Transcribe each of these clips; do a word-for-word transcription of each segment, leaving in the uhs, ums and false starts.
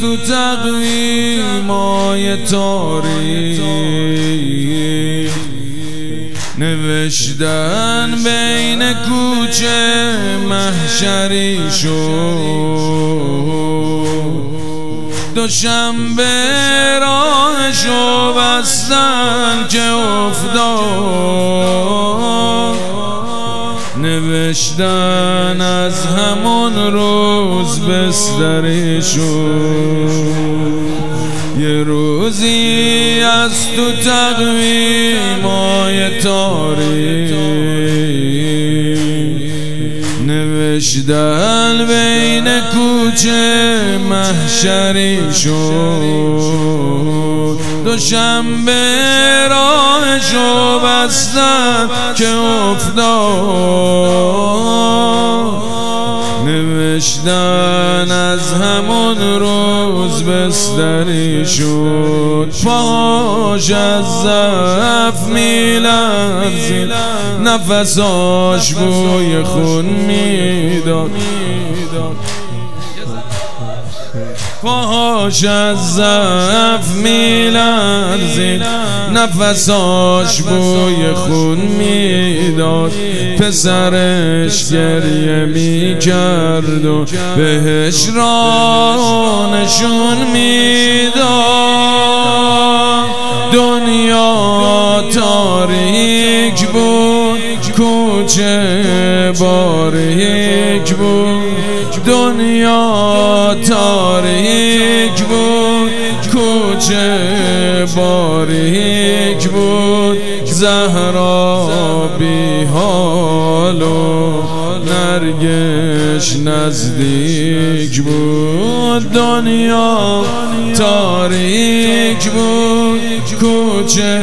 تو تقویمای تاریک نوشتن بین کوچه محشری شد، دوشنبه راهشو بستن که افتاد، نوشتن از همون روز بستری شد. یه روزی از تو تقویمای تاریک نوشتن بین کوچه محشری شد، دوشنبه راهشو بستن که افتاد، نوشتن از همون روز بستری شد. پاش از ضعف میلرزید، نفساش بوی خون میداد، پاهاش از ضعف میلرزید، نفساش بوی خون میداد. پسرش گریه میکرد و بهش راه نشون میداد. دنیا تاریک بود، کوچه باریک بود، دنیا تاریک بود، کوچه باریک بود. زهرا بی حال و نرگس نزدیک بود. دنیا تاریک بود، کوچه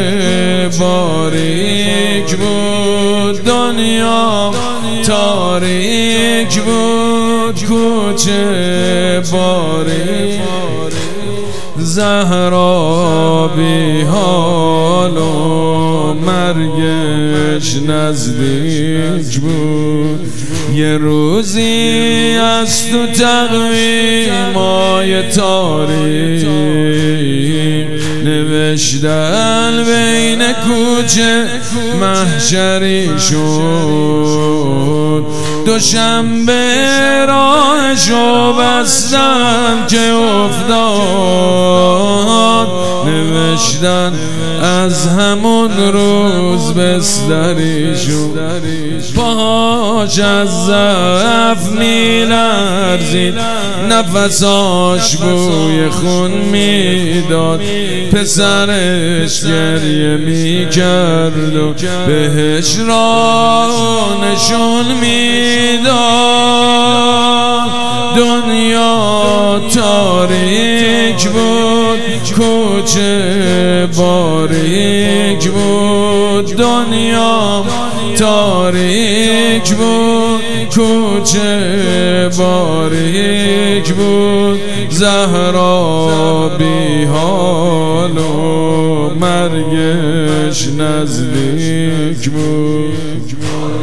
باریک بود، دنیا تاریک بود، کوچه باریک. زهرا بی حال و مرگش نزدیک بود. یه روزی از تو تقویمای تاریک نوشتن بین کوچه محشری شد، دوشنبه راهشو بستن که افتاد، نوشتن از همون روز بستری شد. پاهاش از ضعف میلرزید، نفساش بوی خون میداد. پسرش گریه میکرد و بهش راه نشون میداد. دنیا تاریک بود، کوچه باریک بود، دنیا تاریک بود، کوچه باریک بود. زهرا بی حال و مرگش نزدیک بود.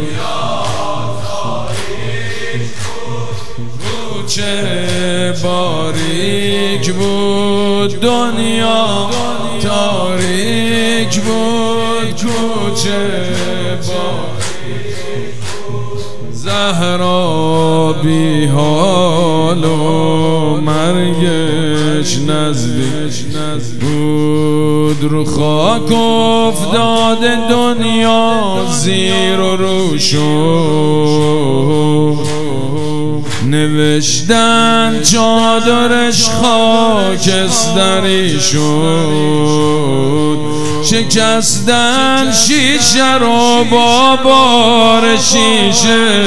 کوچه باریک بود، دنیا تاریک بود، کوچه باریک. زهرا بی حال و مرگش نزدیک بود. رو خاک افتاد دنیا زیر و رو شد، نوشتن چادرش خاکستری شد. شکستن شیشه رو با بار شیشه،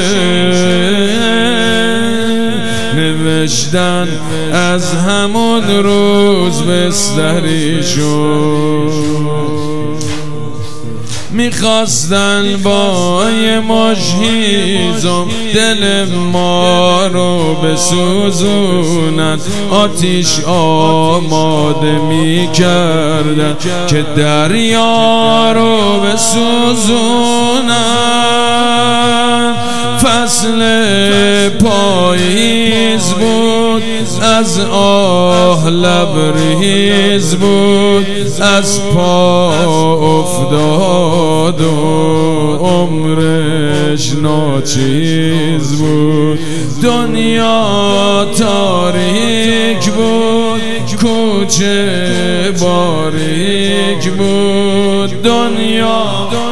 نوشتن از همون روز بستری شد. میخواستن با یه مشهیزم دل ما رو بسوزونن، آتیش آماده میکردن که دریا رو بسوزونن. فصل پاییز بود، از آه لبریز بود، از پا افتاد و عمرش ناچیز بود. دنیا تاریک بود، کوچه باریک بود. دنیا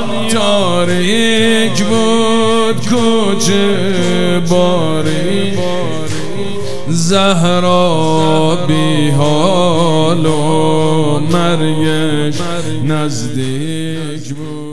تاریک بود، کوچه باریک. زهرا بی حال و مرگش نزدیک بود.